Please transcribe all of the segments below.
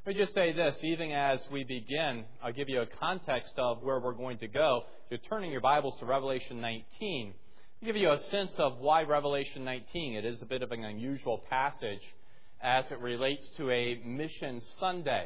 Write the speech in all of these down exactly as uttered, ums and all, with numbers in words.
Let me just say this, even as we begin, I'll give you a context of where we're going to go. If you're turning your Bibles to Revelation nineteen, I'll give you a sense of why Revelation nineteen. It is a bit of an unusual passage as it relates to a Mission Sunday.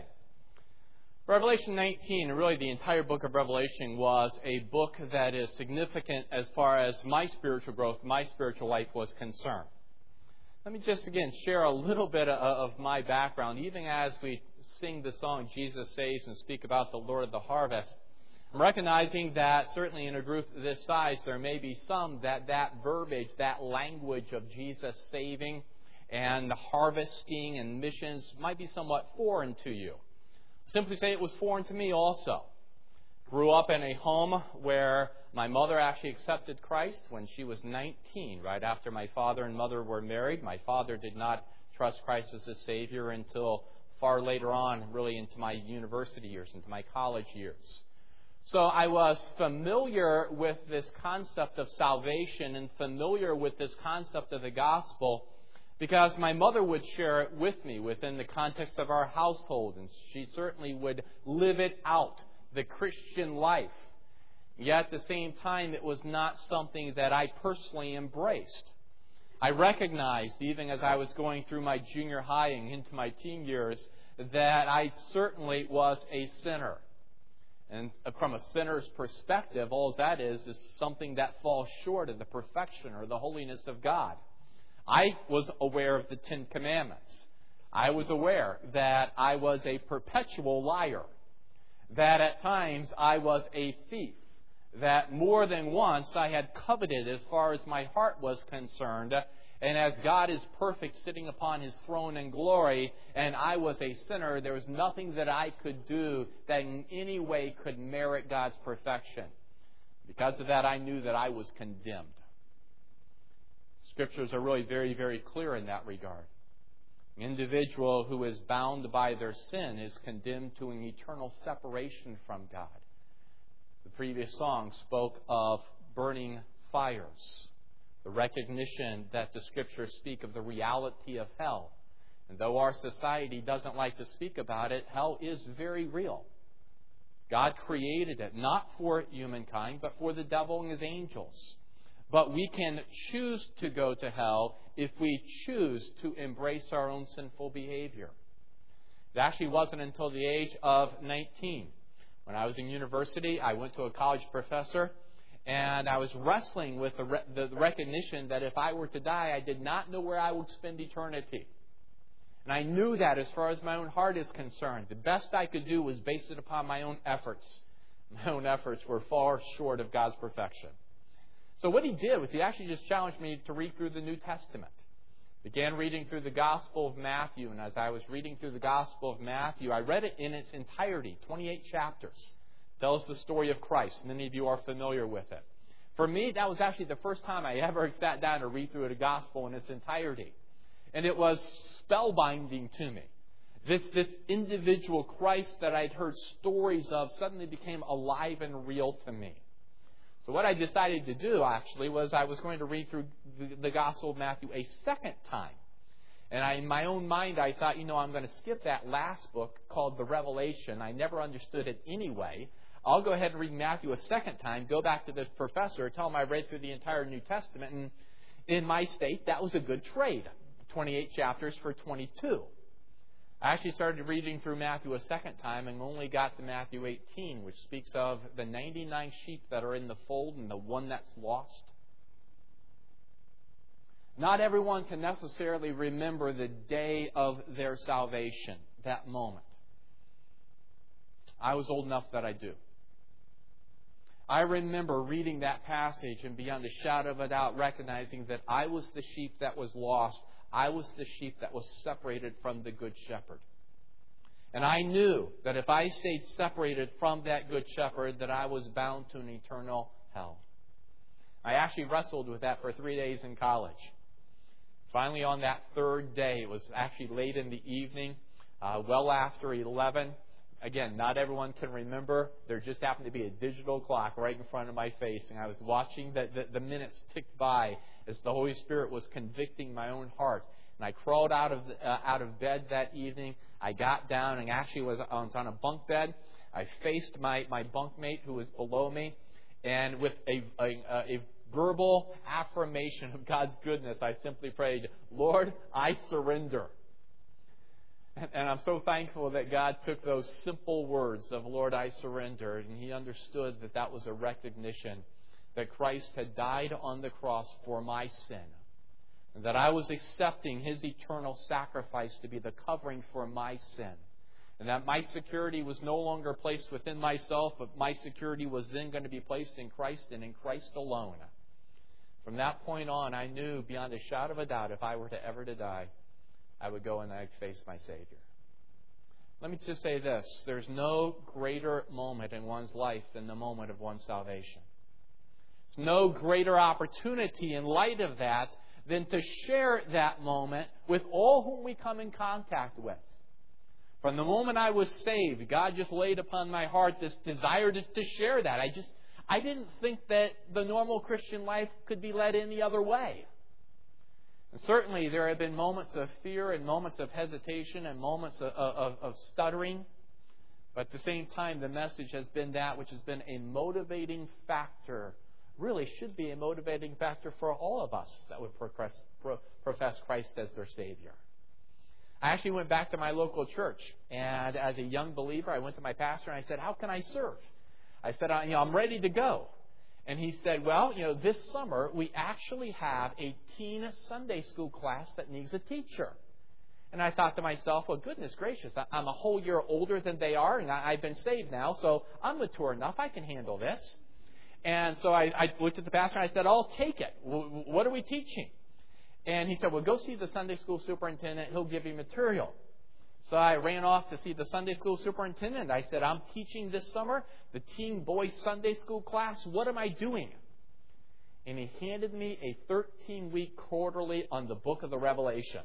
Revelation nineteen, and really the entire book of Revelation, was a book that is significant as far as my spiritual growth, my spiritual life was concerned. Let me just, again, share a little bit of my background. Even as we sing the song, Jesus Saves, and speak about the Lord of the Harvest, I'm recognizing that certainly in a group this size, there may be some that that verbiage, that language of Jesus saving and harvesting and missions might be somewhat foreign to you. Simply say it was foreign to me also. Grew up in a home where my mother actually accepted Christ when she was nineteen, right after my father and mother were married. My father did not trust Christ as a Savior until far later on, really into my university years, into my college years. So I was familiar with this concept of salvation and familiar with this concept of the gospel because my mother would share it with me within the context of our household, and she certainly would live it out, the Christian life. Yet at the same time, it was not something that I personally embraced. I recognized, even as I was going through my junior high and into my teen years, that I certainly was a sinner. And from a sinner's perspective, all that is is something that falls short of the perfection or the holiness of God. I was aware of the Ten Commandments. I was aware that I was a perpetual liar, that at times I was a thief, that more than once I had coveted as far as my heart was concerned, and as God is perfect sitting upon His throne in glory, and I was a sinner, there was nothing that I could do that in any way could merit God's perfection. Because of that, I knew that I was condemned. Scriptures are really very, very clear in that regard. An individual who is bound by their sin is condemned to an eternal separation from God. The previous song spoke of burning fires, the recognition that the Scriptures speak of the reality of hell. And though our society doesn't like to speak about it, hell is very real. God created it, not for humankind, but for the devil and his angels. But we can choose to go to hell if we choose to embrace our own sinful behavior. It actually wasn't until the age of nineteen. When I was in university, I went to a college professor, and I was wrestling with the, re- the recognition that if I were to die, I did not know where I would spend eternity. And I knew that as far as my own heart is concerned. The best I could do was base it upon my own efforts. My own efforts were far short of God's perfection. So what he did was he actually just challenged me to read through the New Testament. Began reading through the Gospel of Matthew, and as I was reading through the Gospel of Matthew, I read it in its entirety, twenty-eight chapters. It tells the story of Christ. Many of you are familiar with it. For me, that was actually the first time I ever sat down to read through the Gospel in its entirety. And it was spellbinding to me. This, this individual Christ that I'd heard stories of suddenly became alive and real to me. So what I decided to do, actually, was I was going to read through the, the Gospel of Matthew a second time. And I, in my own mind, I thought, you know, I'm going to skip that last book called the Revelation. I never understood it anyway. I'll go ahead and read Matthew a second time, go back to this professor, tell him I read through the entire New Testament, and in my state, that was a good trade. twenty-eight chapters for twenty-two. I actually started reading through Matthew a second time and only got to Matthew eighteen, which speaks of the ninety-nine sheep that are in the fold and the one that's lost. Not everyone can necessarily remember the day of their salvation, that moment. I was old enough that I do. I remember reading that passage and beyond a shadow of a doubt recognizing that I was the sheep that was lost. I was the sheep that was separated from the Good Shepherd. And I knew that if I stayed separated from that Good Shepherd, that I was bound to an eternal hell. I actually wrestled with that for three days in college. Finally, on that third day, it was actually late in the evening, uh, well after eleven. Again, not everyone can remember. There just happened to be a digital clock right in front of my face, and I was watching the, the, the minutes tick by as the Holy Spirit was convicting my own heart. And I crawled out of the, uh, out of bed that evening. I got down and actually was, I was on a bunk bed. I faced my, my bunkmate who was below me. And with a, a, a verbal affirmation of God's goodness, I simply prayed, Lord, I surrender. And, and I'm so thankful that God took those simple words of, Lord, I surrender. And He understood that that was a recognition that Christ had died on the cross for my sin. And that I was accepting His eternal sacrifice to be the covering for my sin. And that my security was no longer placed within myself, but my security was then going to be placed in Christ and in Christ alone. From that point on, I knew beyond a shadow of a doubt, if I were to ever to die, I would go and I'd face my Savior. Let me just say this. There's no greater moment in one's life than the moment of one's salvation. There's no greater opportunity in light of that than to share that moment with all whom we come in contact with. From the moment I was saved, God just laid upon my heart this desire to, to share that. I just, I didn't think that the normal Christian life could be led any other way. And certainly there have been moments of fear and moments of hesitation and moments of, of, of stuttering. But at the same time, the message has been that which has been a motivating factor, really should be a motivating factor for all of us that would profess, profess Christ as their Savior. I actually went back to my local church, and as a young believer, I went to my pastor and I said, how can I serve? I said, you know, I'm ready to go. And he said, well, you know, this summer we actually have a teen Sunday school class that needs a teacher. And I thought to myself, well, goodness gracious, I'm a whole year older than they are, and I've been saved now, so I'm mature enough, I can handle this. And so I, I looked at the pastor and I said, I'll take it. What are we teaching? And he said, well, go see the Sunday school superintendent. He'll give you material. So I ran off to see the Sunday school superintendent. I said, I'm teaching this summer the teen boys Sunday school class. What am I doing? And he handed me a thirteen-week quarterly on the book of the Revelation.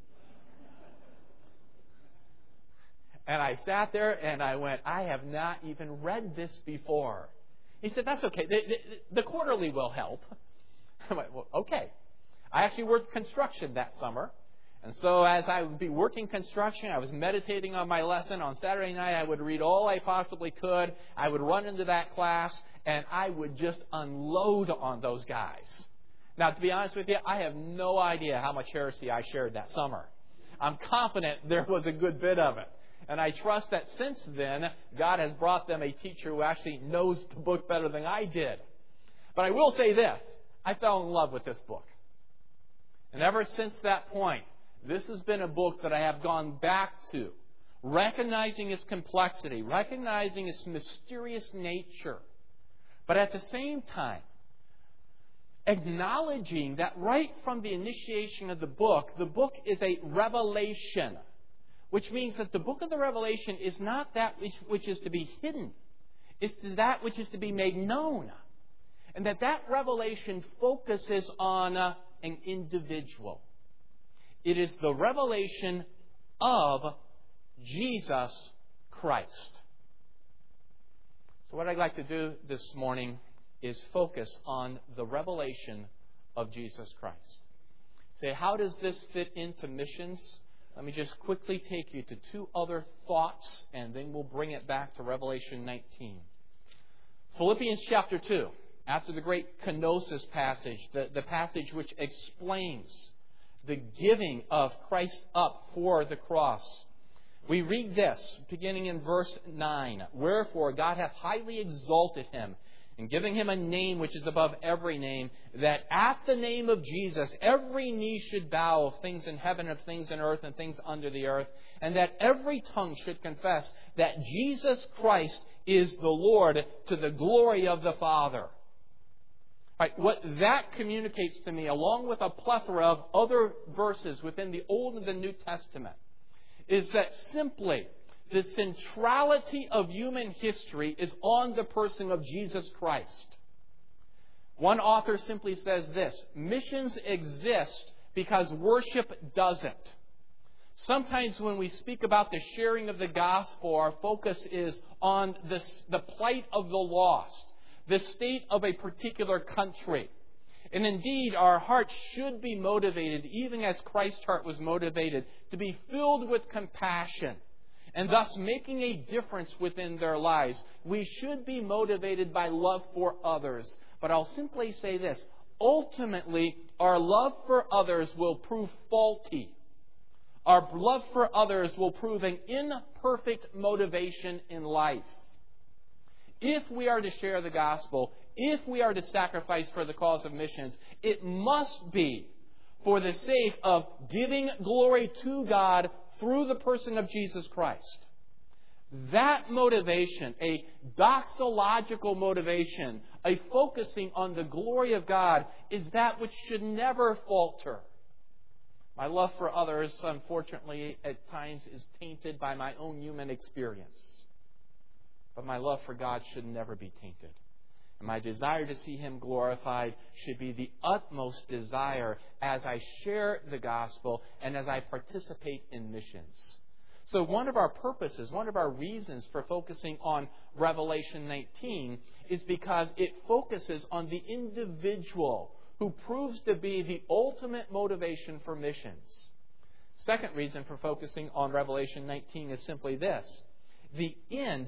And I sat there and I went, I have not even read this before. He said, that's okay. The, the, the quarterly will help. I went, well, okay. I actually worked construction that summer. And so as I would be working construction, I was meditating on my lesson. On Saturday night, I would read all I possibly could. I would run into that class, and I would just unload on those guys. Now, to be honest with you, I have no idea how much heresy I shared that summer. I'm confident there was a good bit of it. And I trust that since then, God has brought them a teacher who actually knows the book better than I did. But I will say this. I fell in love with this book. And ever since that point, this has been a book that I have gone back to, recognizing its complexity, recognizing its mysterious nature, but at the same time, acknowledging that right from the initiation of the book, the book is a revelation, which means that the book of the Revelation is not that which, which is to be hidden. It's that which is to be made known. And that that revelation focuses on uh, an individual. It is the revelation of Jesus Christ. So what I'd like to do this morning is focus on the revelation of Jesus Christ. Say, how does this fit into missions? Let me just quickly take you to two other thoughts, and then we'll bring it back to Revelation nineteen. Philippians chapter two, after the great kenosis passage, the, the passage which explains the giving of Christ up for the cross. We read this, beginning in verse nine. Wherefore God hath highly exalted him, and giving him a name which is above every name, that at the name of Jesus every knee should bow, of things in heaven, of things in earth, and things under the earth, and that every tongue should confess that Jesus Christ is the Lord, to the glory of the Father. Right, what that communicates to me, along with a plethora of other verses within the Old and the New Testament, is that simply the centrality of human history is on the person of Jesus Christ. One author simply says this: missions exist because worship doesn't. Sometimes when we speak about the sharing of the gospel, our focus is on this, the plight of the lost, the state of a particular country. And indeed, our hearts should be motivated, even as Christ's heart was motivated, to be filled with compassion and thus making a difference within their lives. We should be motivated by love for others. But I'll simply say this. Ultimately, our love for others will prove faulty. Our love for others will prove an imperfect motivation in life. If we are to share the gospel, if we are to sacrifice for the cause of missions, it must be for the sake of giving glory to God through the person of Jesus Christ. That motivation, a doxological motivation, a focusing on the glory of God, is that which should never falter. My love for others, unfortunately, at times is tainted by my own human experience. But my love for God should never be tainted. And my desire to see Him glorified should be the utmost desire as I share the gospel and as I participate in missions. So one of our purposes, one of our reasons for focusing on Revelation nineteen is because it focuses on the individual who proves to be the ultimate motivation for missions. Second reason for focusing on Revelation nineteen is simply this. The end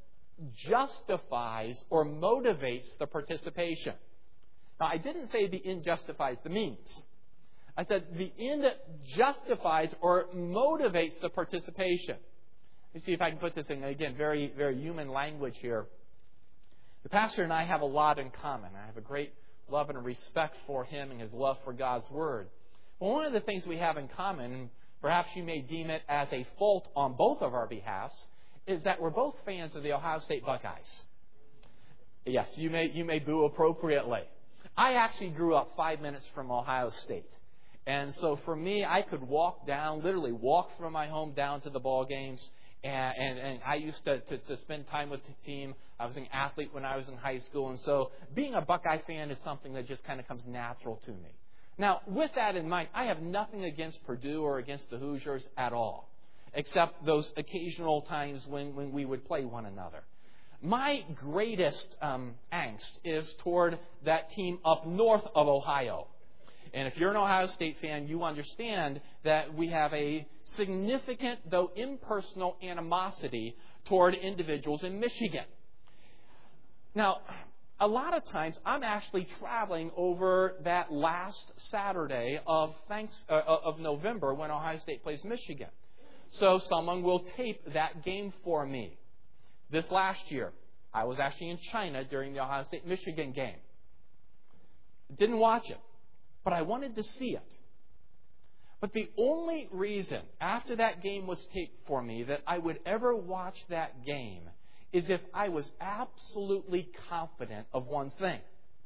justifies or motivates the participation. Now, I didn't say the end justifies the means. I said the end justifies or motivates the participation. Let me see if I can put this in, again, very, very human language here. The pastor and I have a lot in common. I have a great love and respect for him and his love for God's Word. Well, one of the things we have in common, and perhaps you may deem it as a fault on both of our behalves, is that we're both fans of the Ohio State Buckeyes. Yes, you may you may boo appropriately. I actually grew up five minutes from Ohio State. And so for me, I could walk down, literally walk from my home down to the ball games. And, and, and I used to, to, to spend time with the team. I was an athlete when I was in high school. And so being a Buckeye fan is something that just kind of comes natural to me. Now, with that in mind, I have nothing against Purdue or against the Hoosiers at all, except those occasional times when, when we would play one another. My greatest um, angst is toward that team up north of Ohio. And if you're an Ohio State fan, you understand that we have a significant, though impersonal, animosity toward individuals in Michigan. Now, a lot of times I'm actually traveling over that last Saturday of thanks uh, of November when Ohio State plays Michigan. So someone will tape that game for me. This last year, I was actually in China during the Ohio State-Michigan game. Didn't watch it, but I wanted to see it. But the only reason, after that game was taped for me, that I would ever watch that game is if I was absolutely confident of one thing.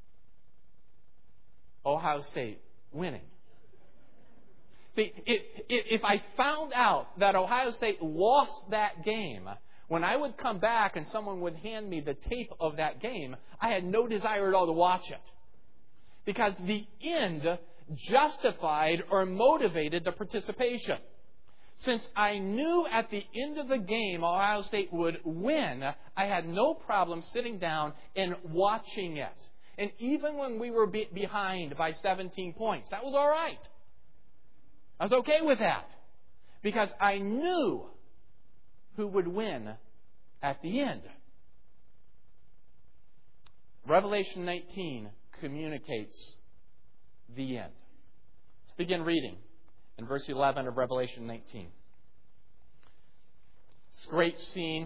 Ohio State winning. See, if I found out that Ohio State lost that game, when I would come back and someone would hand me the tape of that game, I had no desire at all to watch it. Because the end justified or motivated the participation. Since I knew at the end of the game Ohio State would win, I had no problem sitting down and watching it. And even when we were be- behind by seventeen points, that was all right. I was okay with that. Because I knew who would win at the end. Revelation nineteen communicates the end. Let's begin reading in verse eleven of Revelation nineteen. It's a great scene.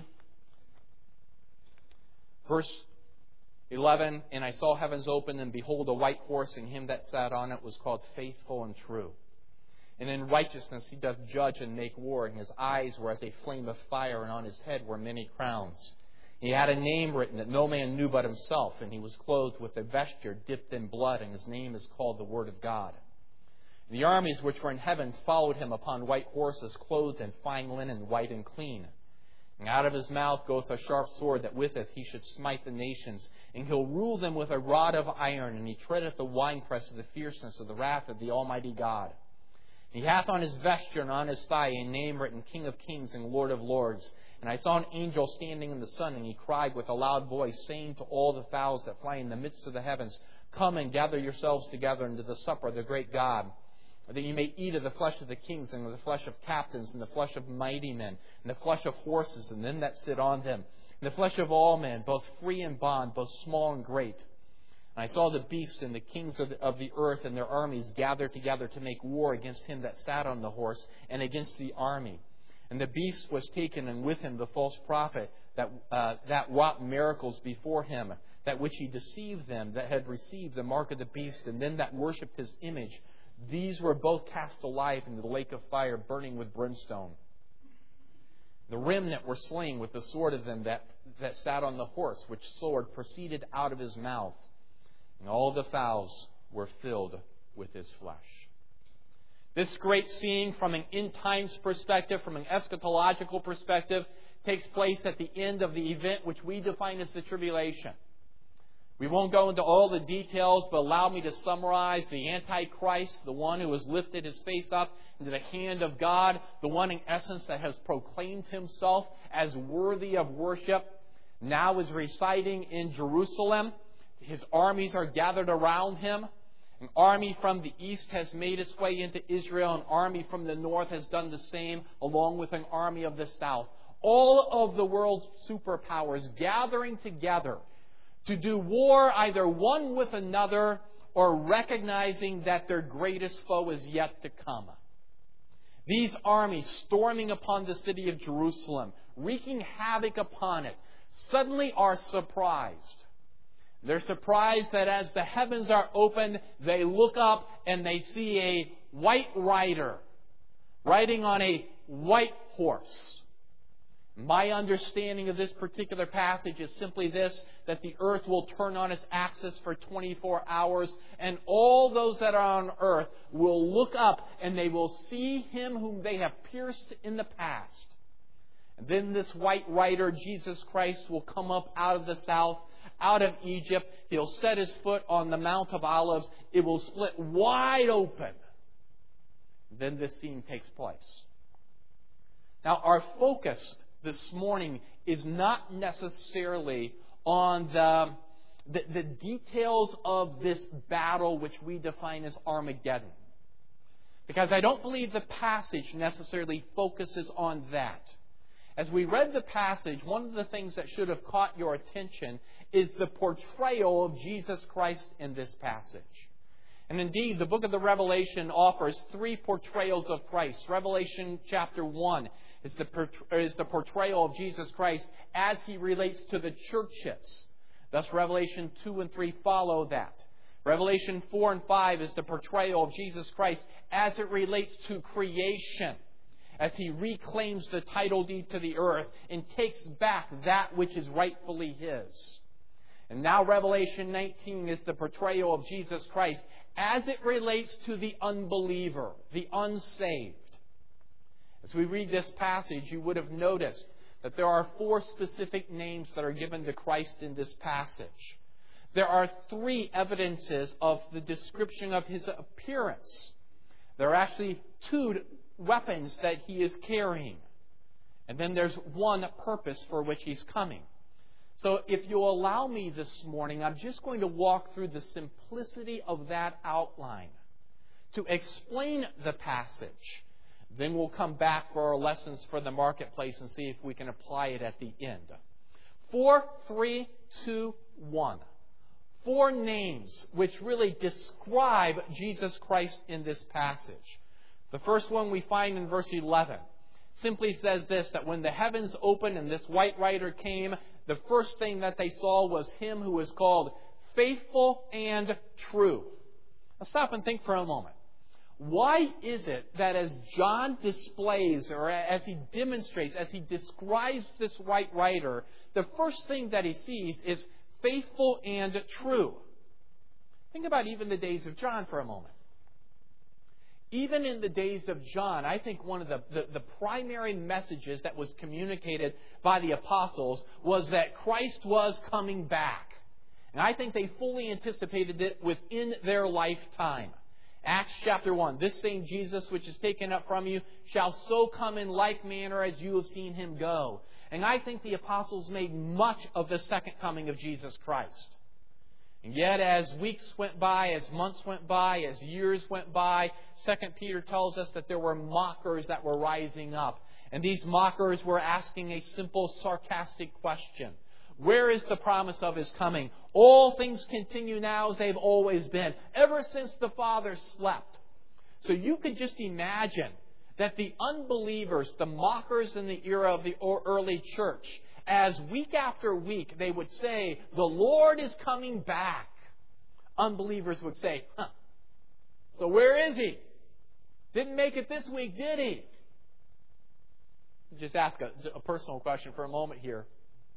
Verse eleven, and I saw heavens open, and behold, a white horse, and him that sat on it was called Faithful and True. And in righteousness he doth judge and make war, and his eyes were as a flame of fire, and on his head were many crowns. He had a name written that no man knew but himself, and he was clothed with a vesture dipped in blood, and his name is called the Word of God. And the armies which were in heaven followed him upon white horses, clothed in fine linen, white and clean. And out of his mouth goeth a sharp sword, that with it he should smite the nations, and he'll rule them with a rod of iron, and he treadeth the winepress of the fierceness of the wrath of the Almighty God. He hath on his vesture and on his thigh a name written, King of Kings and Lord of Lords. And I saw an angel standing in the sun, and he cried with a loud voice, saying to all the fowls that fly in the midst of the heavens, Come and gather yourselves together unto the supper of the great God, that you may eat of the flesh of the kings, and of the flesh of captains, and the flesh of mighty men, and the flesh of horses, and them that sit on them, and the flesh of all men, both free and bond, both small and great. And I saw the beasts and the kings of the, of the earth and their armies gathered together to make war against him that sat on the horse, and against the army. And the beast was taken, and with him the false prophet, that uh, that wrought miracles before him, that which he deceived them that had received the mark of the beast, and them that worshipped his image. These were both cast alive into the lake of fire, burning with brimstone. The remnant were slain with the sword of them that, that sat on the horse, which sword proceeded out of his mouth. And all the fowls were filled with his flesh. This great scene from an end times perspective, from an eschatological perspective, takes place at the end of the event which we define as the tribulation. We won't go into all the details, but allow me to summarize the Antichrist, the one who has lifted his face up into the hand of God, the one in essence that has proclaimed himself as worthy of worship, now is residing in Jerusalem. His armies are gathered around him. An army from the east has made its way into Israel. An army from the north has done the same, along with an army of the south. All of the world's superpowers gathering together to do war either one with another or recognizing that their greatest foe is yet to come. These armies storming upon the city of Jerusalem, wreaking havoc upon it, suddenly are surprised. They're surprised that as the heavens are opened, they look up and they see a white rider riding on a white horse. My understanding of this particular passage is simply this, that the earth will turn on its axis for twenty-four hours, and all those that are on earth will look up and they will see him whom they have pierced in the past. And then this white rider, Jesus Christ, will come up out of the south, out of Egypt. He'll set his foot on the Mount of Olives. It will split wide open. Then this scene takes place. Now, our focus this morning is not necessarily on the, the, the details of this battle which we define as Armageddon. Because I don't believe the passage necessarily focuses on that. As we read the passage, one of the things that should have caught your attention is the portrayal of Jesus Christ in this passage. And indeed, the book of the Revelation offers three portrayals of Christ. Revelation chapter one is the, is the portrayal of Jesus Christ as he relates to the churches. Thus, Revelation two and three follow that. Revelation four and five is the portrayal of Jesus Christ as it relates to creation, as he reclaims the title deed to the earth and takes back that which is rightfully his. And now Revelation nineteen is the portrayal of Jesus Christ as it relates to the unbeliever, the unsaved. As we read this passage, you would have noticed that there are four specific names that are given to Christ in this passage. There are three evidences of the description of his appearance. There are actually two weapons that he is carrying. And then there's one purpose for which he's coming. So if you'll allow me this morning, I'm just going to walk through the simplicity of that outline to explain the passage. Then we'll come back for our lessons for the marketplace and see if we can apply it at the end. Four, three, two, one. Four names which really describe Jesus Christ in this passage. The first one we find in verse eleven. Simply says this, that when the heavens opened and this white rider came, the first thing that they saw was him who was called faithful and true. Now stop and think for a moment. Why is it that as John displays, or as he demonstrates, as he describes this white rider, the first thing that he sees is faithful and true? Think about even the days of John for a moment. Even in the days of John, I think one of the, the, the primary messages that was communicated by the apostles was that Christ was coming back. And I think they fully anticipated it within their lifetime. Acts chapter one, this same Jesus which is taken up from you shall so come in like manner as you have seen him go. And I think the apostles made much of the second coming of Jesus Christ. And yet, as weeks went by, as months went by, as years went by, Second Peter tells us that there were mockers that were rising up. And these mockers were asking a simple, sarcastic question. Where is the promise of His coming? All things continue now as they've always been, ever since the fathers slept. So you could just imagine that the unbelievers, the mockers in the era of the early church, as week after week they would say, the Lord is coming back. Unbelievers would say, huh, so where is He? Didn't make it this week, did He? Just ask a, a personal question for a moment here.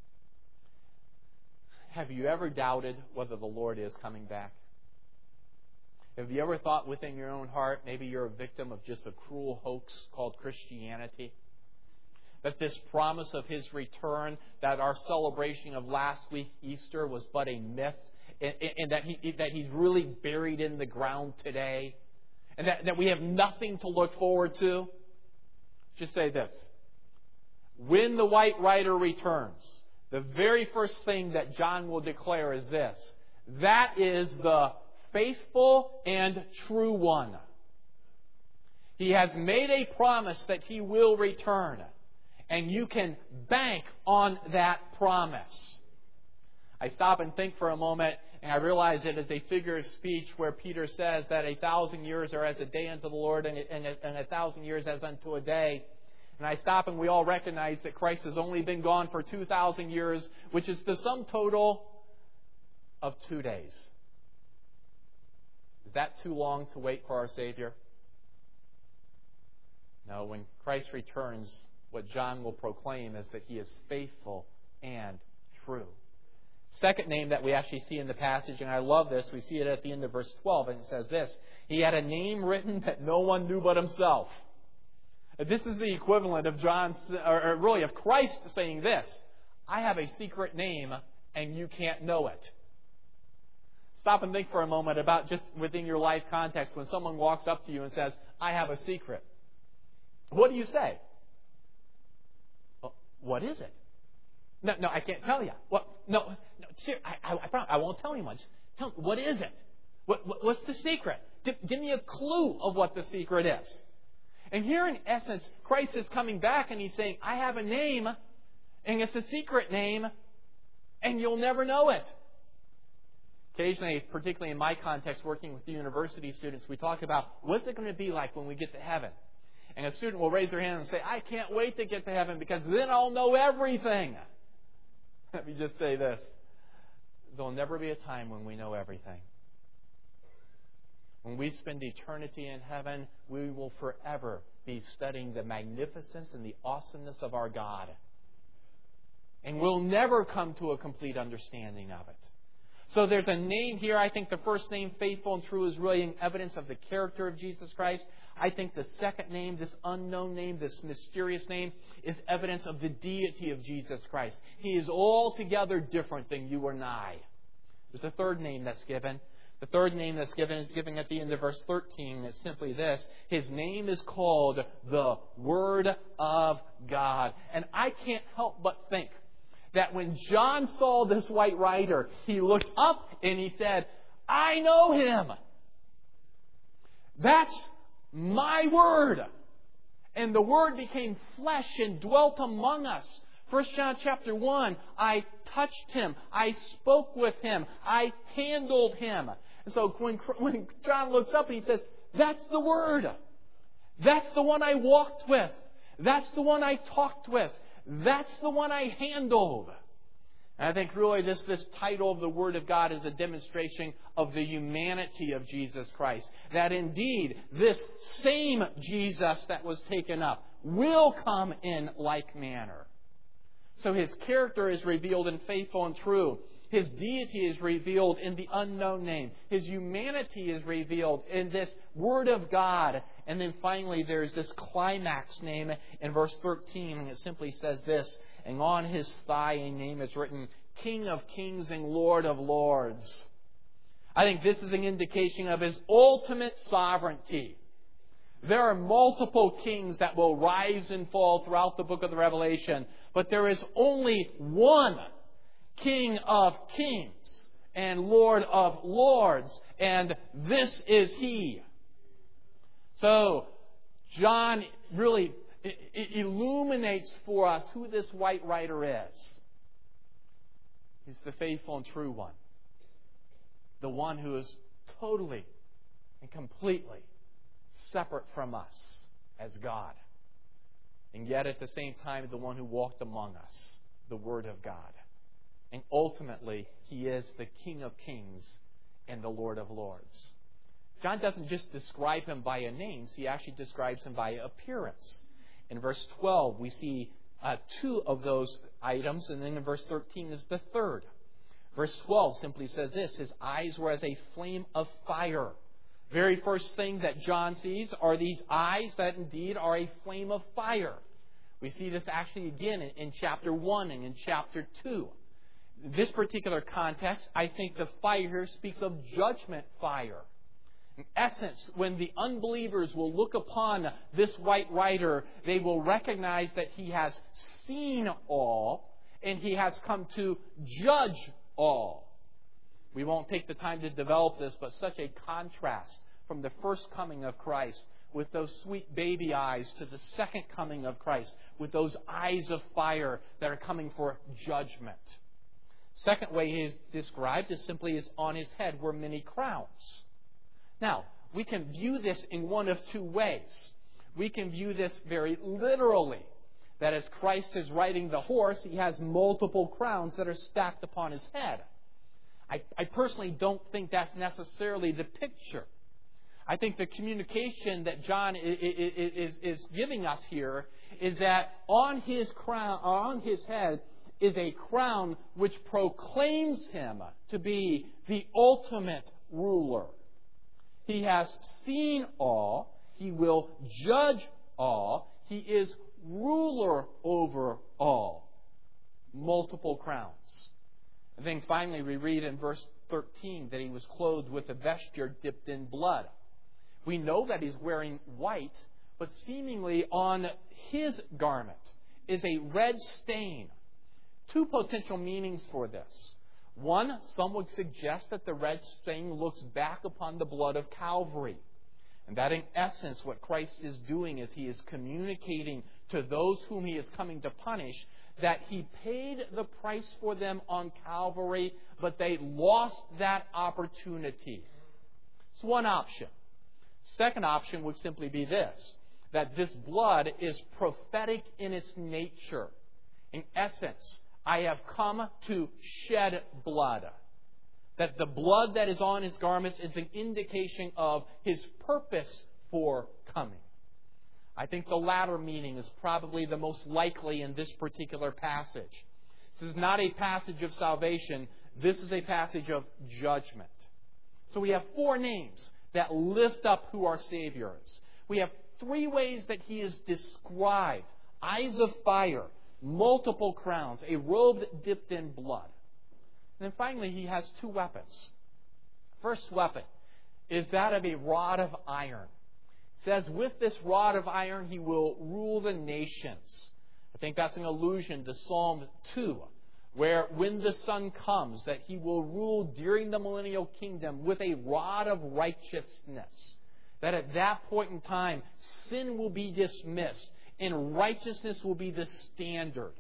Have you ever doubted whether the Lord is coming back? Have you ever thought within your own heart, maybe you're a victim of just a cruel hoax called Christianity? That this promise of His return, that our celebration of last week, Easter, was but a myth, and, and that, he, that He's really buried in the ground today, and that, that we have nothing to look forward to? Just say this. When the white rider returns, the very first thing that John will declare is this. That is the faithful and true one. He has made a promise that He will return. And you can bank on that promise. I stop and think for a moment, and I realize it is a figure of speech where Peter says that a thousand years are as a day unto the Lord, and a, and a, and a thousand years as unto a day. And I stop and we all recognize that Christ has only been gone for two thousand years, which is the sum total of two days. Is that too long to wait for our Savior? No, when Christ returns, what John will proclaim is that He is faithful and true. Second name that we actually see in the passage, and I love this, we see it at the end of verse twelve, and it says this, He had a name written that no one knew but Himself. This is the equivalent of John's, or really of Christ saying this, I have a secret name and you can't know it. Stop and think for a moment about just within your life context when someone walks up to you and says, I have a secret. What do you say? Well, what is it? No, no, I can't tell you. What? No, no, ser- I, I, I, promise, I won't tell anyone. Just tell me, what is it? What, what, what's the secret? Give, give me a clue of what the secret is. And here, in essence, Christ is coming back and He's saying, I have a name, and it's a secret name, and you'll never know it. Occasionally, particularly in my context, working with the university students, we talk about what's it going to be like when we get to heaven. And a student will raise their hand and say, I can't wait to get to heaven because then I'll know everything. Let me just say this. There'll never be a time when we know everything. When we spend eternity in heaven, we will forever be studying the magnificence and the awesomeness of our God. And we'll never come to a complete understanding of it. So there's a name here. I think the first name, faithful and true, is really an evidence of the character of Jesus Christ. I think the second name, this unknown name, this mysterious name, is evidence of the deity of Jesus Christ. He is altogether different than you and I. There's a third name that's given. The third name that's given is given at the end of verse thirteen. It's simply this. His name is called the Word of God. And I can't help but think that when John saw this white rider, he looked up and he said, I know Him. That's my Word. And the Word became flesh and dwelt among us. First John chapter one, I touched Him. I spoke with Him. I handled Him. And so when, when John looks up and he says, that's the Word. That's the one I walked with. That's the one I talked with. That's the one I handled. And I think really this, this title of the Word of God is a demonstration of the humanity of Jesus Christ. That indeed, this same Jesus that was taken up will come in like manner. So His character is revealed in faithful and true. His deity is revealed in the unknown name. His humanity is revealed in this Word of God. And then finally there's this climax name in verse thirteen. And it simply says this, and on His thigh a name is written, King of Kings and Lord of Lords. I think this is an indication of His ultimate sovereignty. There are multiple kings that will rise and fall throughout the book of the Revelation. But there is only one King of Kings and Lord of Lords, and this is He. So, John really illuminates for us who this white rider is. He's the faithful and true one. The one who is totally and completely separate from us as God. And yet at the same time, the one who walked among us, the Word of God. And ultimately, He is the King of Kings and the Lord of Lords. John doesn't just describe Him by a name, he actually describes Him by appearance. In verse twelve, we see uh, two of those items, and then in verse thirteen is the third. Verse twelve simply says this: His eyes were as a flame of fire. Very first thing that John sees are these eyes that indeed are a flame of fire. We see this actually again in, in chapter one and in chapter two. This particular context, I think the fire here speaks of judgment fire. In essence, when the unbelievers will look upon this white rider, they will recognize that he has seen all and he has come to judge all. We won't take the time to develop this, but such a contrast from the first coming of Christ with those sweet baby eyes to the second coming of Christ with those eyes of fire that are coming for judgment. Second way he is described is simply as on his head were many crowns. Now, we can view this in one of two ways. We can view this very literally, that as Christ is riding the horse, He has multiple crowns that are stacked upon His head. I, I personally don't think that's necessarily the picture. I think the communication that John is, is, is giving us here is that on his crown, on his head, is a crown which proclaims Him to be the ultimate ruler. He has seen all. He will judge all. He is ruler over all. Multiple crowns. And then finally we read in verse thirteen that He was clothed with a vesture dipped in blood. We know that He's wearing white, but seemingly on His garment is a red stain. Two potential meanings for this. One, some would suggest that the red stain looks back upon the blood of Calvary. And that in essence what Christ is doing is He is communicating to those whom He is coming to punish that He paid the price for them on Calvary, but they lost that opportunity. It's one option. Second option would simply be this, that this blood is prophetic in its nature. In essence, I have come to shed blood. That the blood that is on His garments is an indication of His purpose for coming. I think the latter meaning is probably the most likely in this particular passage. This is not a passage of salvation. This is a passage of judgment. So we have four names that lift up who our Savior is. We have three ways that He is described. Eyes of fire, multiple crowns, a robe dipped in blood. And then finally, He has two weapons. First weapon is that of a rod of iron. It says, with this rod of iron, He will rule the nations. I think that's an allusion to Psalm two, where when the Son comes, that He will rule during the millennial kingdom with a rod of righteousness. That at that point in time, sin will be dismissed and righteousness will be the standard.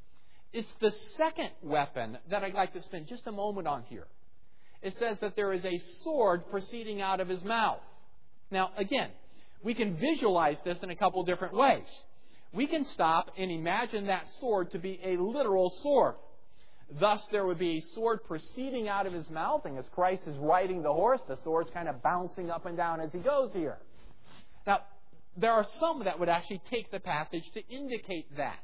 It's the second weapon that I'd like to spend just a moment on here. It says that there is a sword proceeding out of His mouth. Now, again, we can visualize this in a couple different ways. We can stop and imagine that sword to be a literal sword. Thus, there would be a sword proceeding out of His mouth, and as Christ is riding the horse, the sword's kind of bouncing up and down as He goes here. Now, there are some that would actually take the passage to indicate that.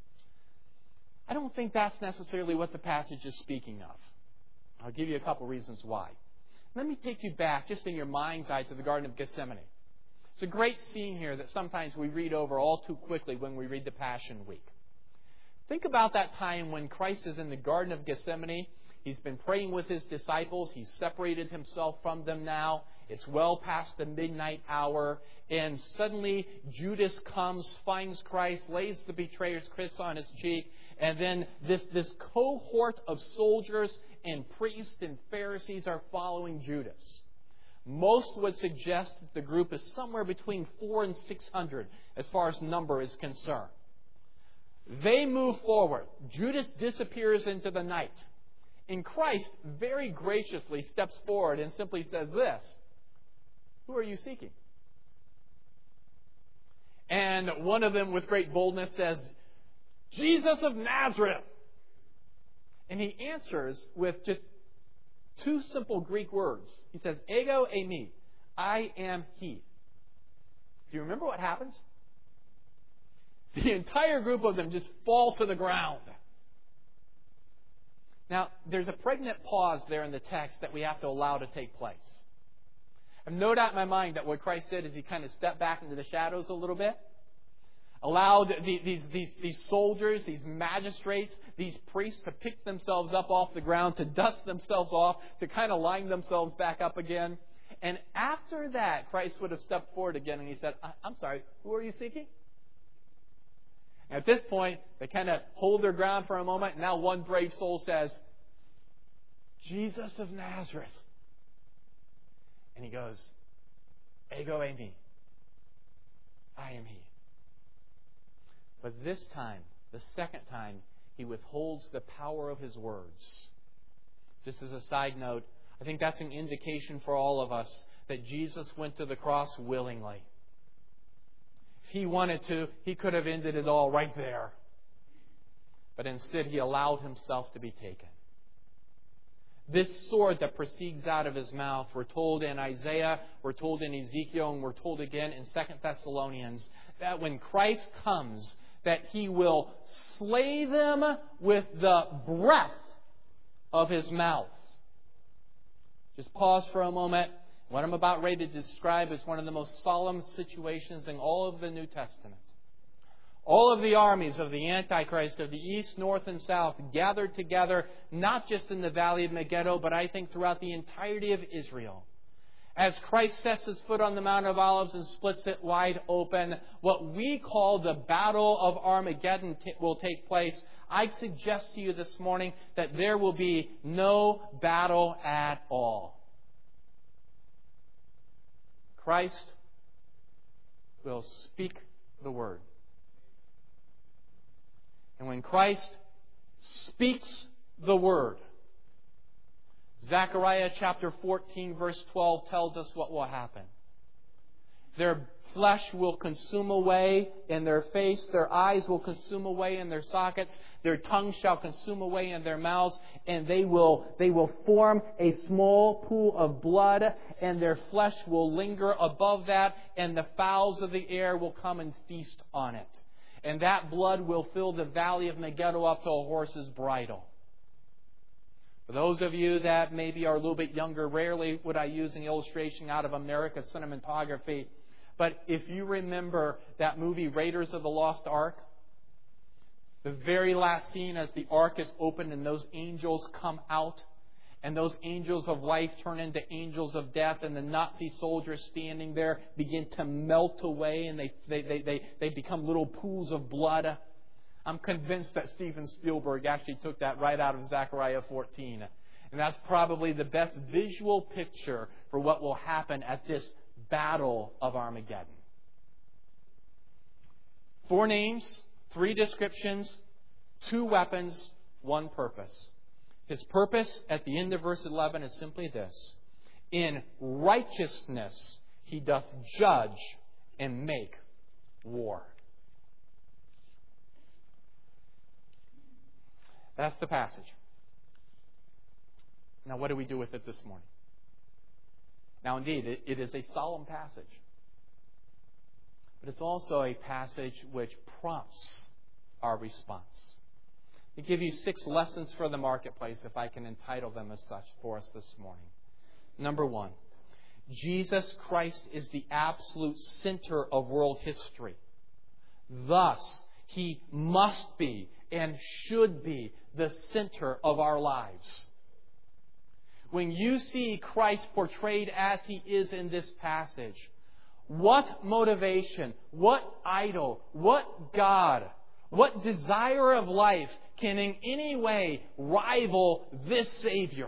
I don't think that's necessarily what the passage is speaking of. I'll give you a couple reasons why. Let me take you back, just in your mind's eye, to the Garden of Gethsemane. It's a great scene here that sometimes we read over all too quickly when we read the Passion Week. Think about that time when Christ is in the Garden of Gethsemane. He's been praying with His disciples. He's separated Himself from them now. It's well past the midnight hour, and suddenly Judas comes, finds Christ, lays the betrayer's kiss on his cheek, and then this, this cohort of soldiers and priests and Pharisees are following Judas. Most would suggest that the group is somewhere between four and six hundred as far as number is concerned. They move forward. Judas disappears into the night. And Christ very graciously steps forward and simply says this: "Who are you seeking?" And one of them with great boldness says, "Jesus of Nazareth." And he answers with just two simple Greek words. He says, "Ego eimi," I am he. Do you remember what happens? The entire group of them just fall to the ground. Now, there's a pregnant pause there in the text that we have to allow to take place. I have no doubt in my mind that what Christ did is He kind of stepped back into the shadows a little bit, allowed the, these, these, these soldiers, these magistrates, these priests to pick themselves up off the ground, to dust themselves off, to kind of line themselves back up again. And after that, Christ would have stepped forward again and He said, "I'm sorry, who are you seeking?" At this point, they kind of hold their ground for a moment. And now one brave soul says, "Jesus of Nazareth." And he goes, "Ego eimi, I am he." But this time, the second time, he withholds the power of his words. Just as a side note, I think that's an indication for all of us that Jesus went to the cross willingly. If He wanted to, He could have ended it all right there. But instead, He allowed Himself to be taken. This sword that proceeds out of His mouth, we're told in Isaiah, we're told in Ezekiel, and we're told again in Second Thessalonians, that when Christ comes, that He will slay them with the breath of His mouth. Just pause for a moment. What I'm about ready to describe is one of the most solemn situations in all of the New Testament. All of the armies of the Antichrist of the east, north, and south gathered together, not just in the valley of Megiddo, but I think throughout the entirety of Israel. As Christ sets His foot on the Mount of Olives and splits it wide open, what we call the Battle of Armageddon t- will take place. I suggest to you this morning that there will be no battle at all. Christ will speak the word. And when Christ speaks the word, Zechariah chapter fourteen verse twelve tells us what will happen. Their flesh will consume away in their face. Their eyes will consume away in their sockets. Their tongue shall consume away in their mouths. And they will, they will form a small pool of blood. And their flesh will linger above that. And the fowls of the air will come and feast on it. And that blood will fill the valley of Megiddo up to a horse's bridle. For those of you that maybe are a little bit younger, rarely would I use an illustration out of American cinematography. But if you remember that movie Raiders of the Lost Ark, the very last scene as the ark is opened and those angels come out, and those angels of life turn into angels of death, and the Nazi soldiers standing there begin to melt away, and they they they they, they become little pools of blood. I'm convinced that Steven Spielberg actually took that right out of Zechariah fourteen. And that's probably the best visual picture for what will happen at this Battle of Armageddon. Four names, three descriptions, two weapons, one purpose. His purpose at the end of verse eleven is simply this: in righteousness He doth judge and make war. That's the passage. Now, what do we do with it this morning? Now, indeed, it, it is a solemn passage. But it's also a passage which prompts our response. I give you six lessons for the marketplace, if I can entitle them as such for us this morning. Number one, Jesus Christ is the absolute center of world history. Thus, He must be and should be the center of our lives. when you see Christ portrayed as He is in this passage, what motivation, what idol, what God, what desire of life can in any way rival this Savior?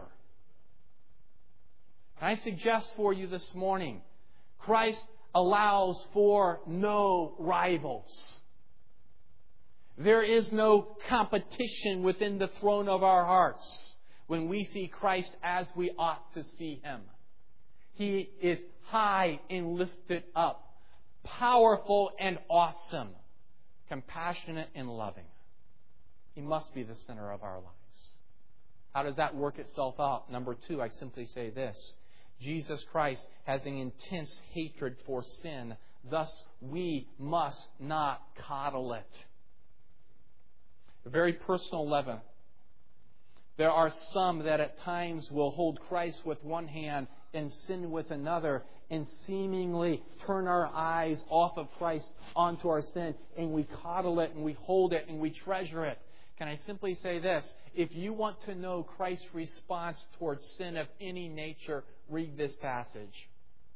And I suggest for you this morning, Christ allows for no rivals. There is no competition within the throne of our hearts when we see Christ as we ought to see Him. He is high and lifted up, powerful and awesome, compassionate and loving. He must be the center of our lives. How does that work itself out? Number two, I simply say this. Jesus Christ has an intense hatred for sin. Thus, we must not coddle it. A very personal level. There are some that at times will hold Christ with one hand and sin with another, and seemingly turn our eyes off of Christ onto our sin, and we coddle it, and we hold it, and we treasure it. Can I simply say this? If you want to know Christ's response towards sin of any nature, read this passage.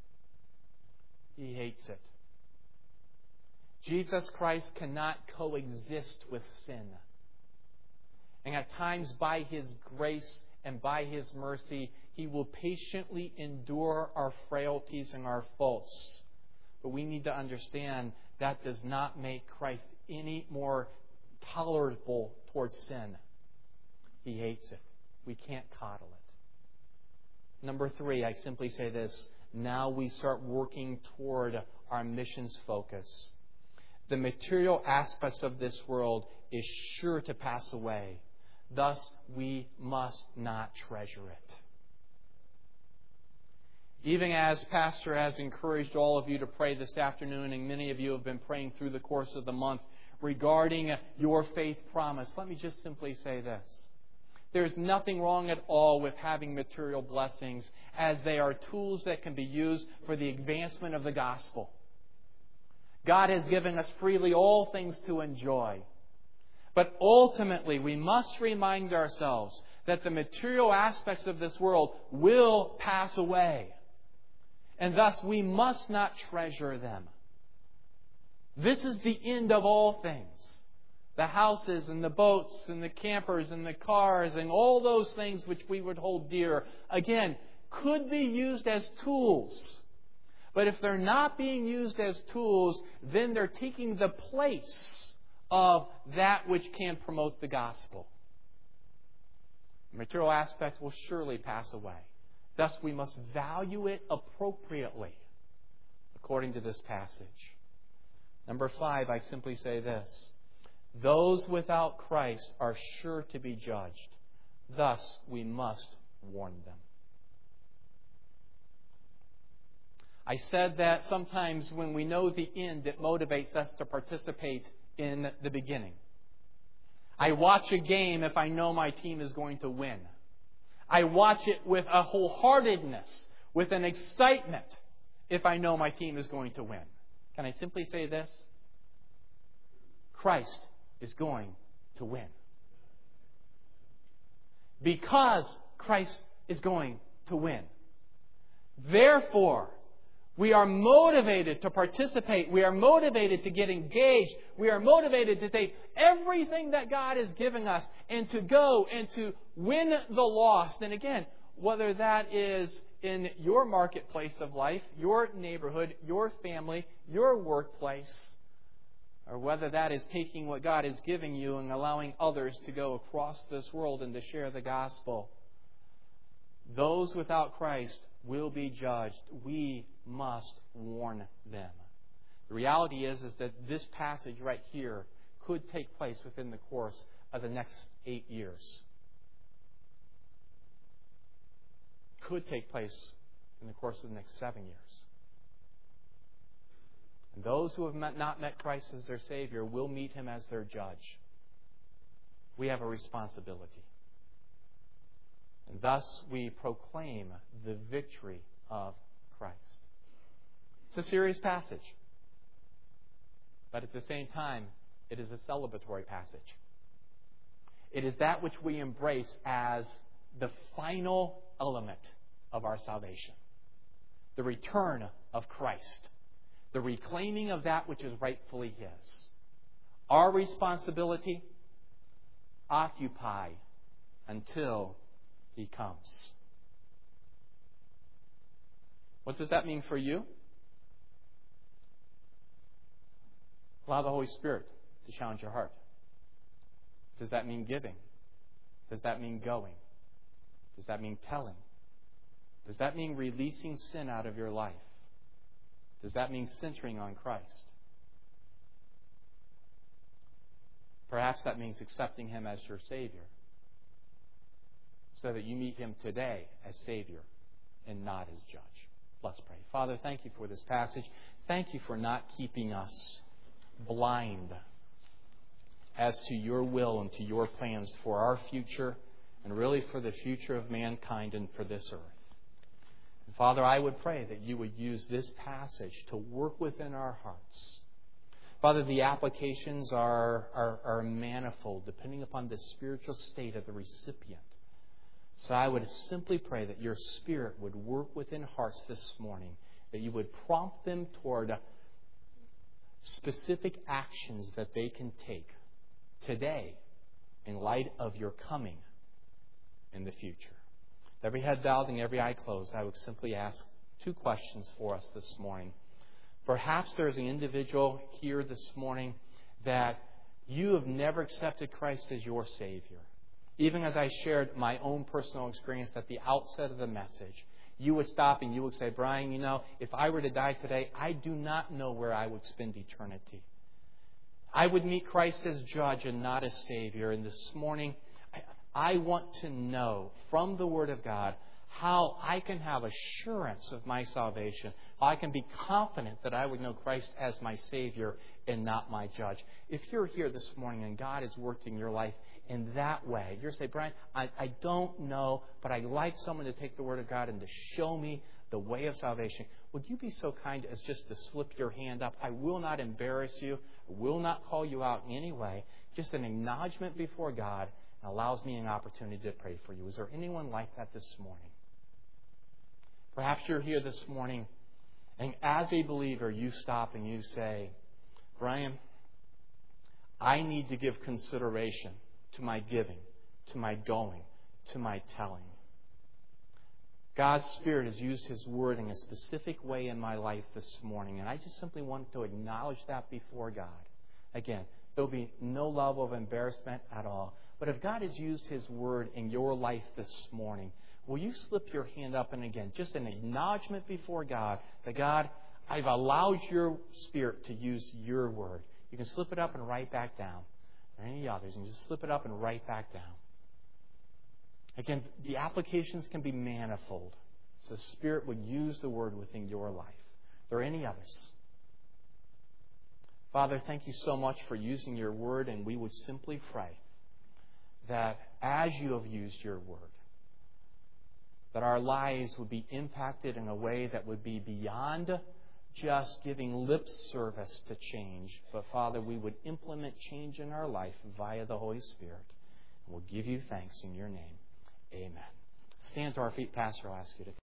He hates it. Jesus Christ cannot coexist with sin. And at times, by His grace and by His mercy, He will patiently endure our frailties and our faults. But we need to understand that does not make Christ any more tolerable towards sin. He hates it. We can't coddle it. Number three, I simply say this. Now we start working toward our missions focus. The material aspects of this world is sure to pass away. Thus, we must not treasure it. Even as Pastor has encouraged all of you to pray this afternoon, and many of you have been praying through the course of the month regarding your faith promise, let me just simply say this. There's nothing wrong at all with having material blessings, as they are tools that can be used for the advancement of the gospel. God has given us freely all things to enjoy. But ultimately, we must remind ourselves that the material aspects of this world will pass away. And thus, we must not treasure them. This is the end of all things. The houses and the boats and the campers and the cars and all those things which we would hold dear, again, could be used as tools. But if they're not being used as tools, then they're taking the place of that which can promote the gospel. The material aspect will surely pass away. Thus, we must value it appropriately, according to this passage. Number five, I simply say this. Those without Christ are sure to be judged. Thus, we must warn them. I said that sometimes when we know the end, it motivates us to participate in the beginning. I watch a game if I know my team is going to win. I watch it with a wholeheartedness, with an excitement, if I know my team is going to win. Can I simply say this? Christ is going to win. Because Christ is going to win. Therefore, we are motivated to participate. We are motivated to get engaged. We are motivated to take everything that God is giving us and to go and to win the lost. And again, whether that is in your marketplace of life, your neighborhood, your family, your workplace, or whether that is taking what God is giving you and allowing others to go across this world and to share the gospel. Those without Christ will be judged. We must warn them. The reality is, is that this passage right here could take place within the course of the next eight years. Could take place in the course of the next seven years. And those who have met, not met Christ as their Savior will meet Him as their judge. We have a responsibility. And thus we proclaim the victory of Christ. It's a serious passage. But at the same time, it is a celebratory passage. It is that which we embrace as the final element of our salvation. The return of Christ. The reclaiming of that which is rightfully His. Our responsibility, occupy until He comes. What does that mean for you? Allow the Holy Spirit to challenge your heart. Does that mean giving? Does that mean going? Does that mean telling? Does that mean releasing sin out of your life? Does that mean centering on Christ? Perhaps that means accepting Him as your Savior, so that you meet Him today as Savior and not as Judge. Let's pray. Father, thank You for this passage. Thank You for not keeping us blind as to Your will and to Your plans for our future, and really for the future of mankind and for this earth. And Father, I would pray that You would use this passage to work within our hearts. Father, the applications are, are, are manifold, depending upon the spiritual state of the recipient. So I would simply pray that Your Spirit would work within hearts this morning, that You would prompt them toward specific actions that they can take today in light of Your coming in the future. With every head bowed and every eye closed, I would simply ask two questions for us this morning. Perhaps there's an individual here this morning that you have never accepted Christ as your Savior. Even as I shared my own personal experience at the outset of the message, you would stop and you would say, Brian, you know, if I were to die today, I do not know where I would spend eternity. I would meet Christ as Judge and not as Savior. And this morning, I, I want to know from the Word of God how I can have assurance of my salvation, how I can be confident that I would know Christ as my Savior and not my Judge. If you're here this morning and God has worked in your life in that way, you're saying, Brian, I, I don't know, but I'd like someone to take the Word of God and to show me the way of salvation. Would you be so kind as just to slip your hand up? I will not embarrass you. I will not call you out in any way. Just an acknowledgement before God allows me an opportunity to pray for you. Is there anyone like that this morning? Perhaps you're here this morning, and as a believer, you stop and you say, Brian, I need to give consideration to my giving, to my going, to my telling. God's Spirit has used His Word in a specific way in my life this morning, and I just simply want to acknowledge that before God. Again, there'll be no level of embarrassment at all. But if God has used His Word in your life this morning, will you slip your hand up and again, just an acknowledgement before God that God, I've allowed Your Spirit to use Your Word. You can slip it up and write back down. Or any others, you can just slip it up and write back down. Again, the applications can be manifold. So the Spirit would use the Word within your life. Are there any others? Father, thank You so much for using Your Word, and we would simply pray that as You have used Your Word, that our lives would be impacted in a way that would be beyond just giving lip service to change. But Father, we would implement change in our life via the Holy Spirit. And we'll give You thanks in Your name. Amen. Stand to our feet. Pastor, I'll ask you to